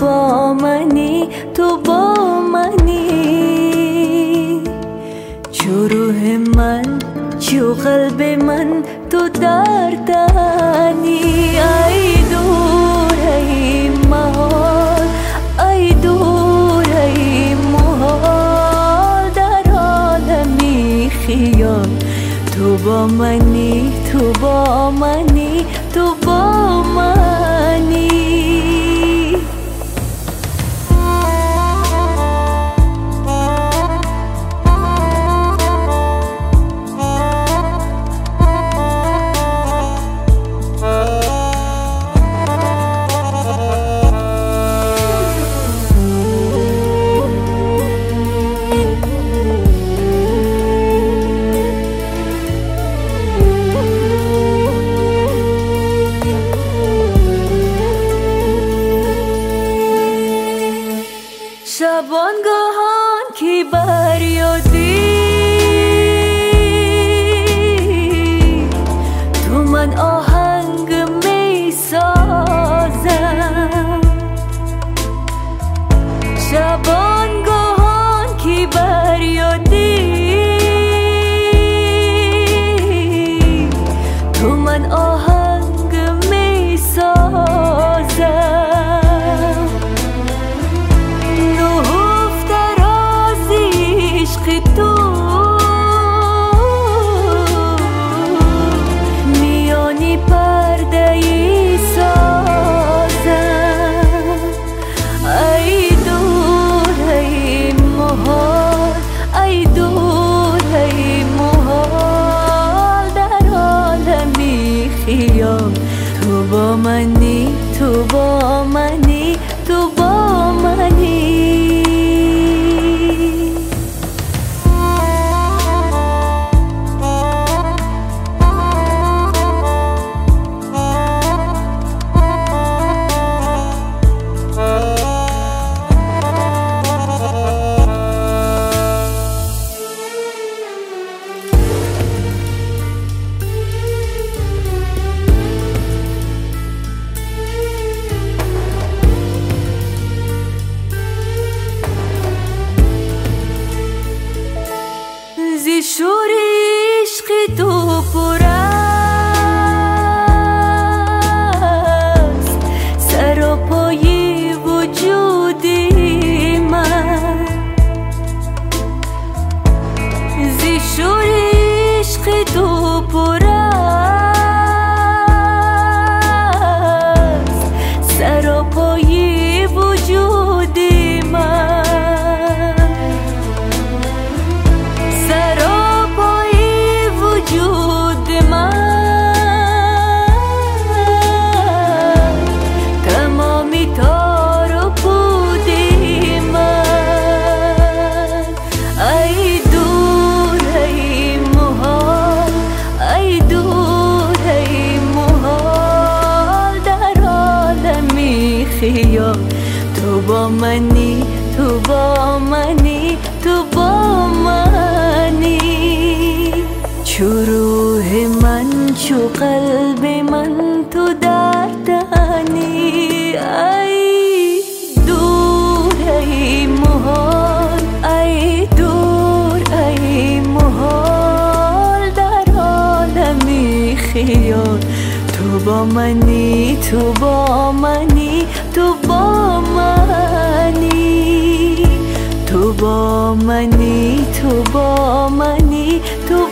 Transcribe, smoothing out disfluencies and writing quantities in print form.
با منی، تو با منی. چو روح من، چو قلب من، تو در تنی. ای دور ای محال، ای دور ای محال، در عالمی خیال. تو با منی، تو با منی، تو با منی. شبانگاهان که بر یادی، تو من آهنگ می سازم. شبانگاهان که بر یادی، تو من آهنگ می سازم. تو میانی پرده ای سازم. ای دور ای محال، ای دور ای محال، در عالمی خیال. تو با منی، تو با منی، تو با منی. زی شور عشق تو پر است سراپای وجود من. زی شور عشق تو پر است سراپای وجود من. تو با منی، تو با منی، تو با منی. چو روح من، چو قلب من، تو در تنی. ای دور ای محال، ای دور ای محال، در عالمی خیال. تو با منی، تو با منی، تو با منی. تو با منی، تو با منی، تو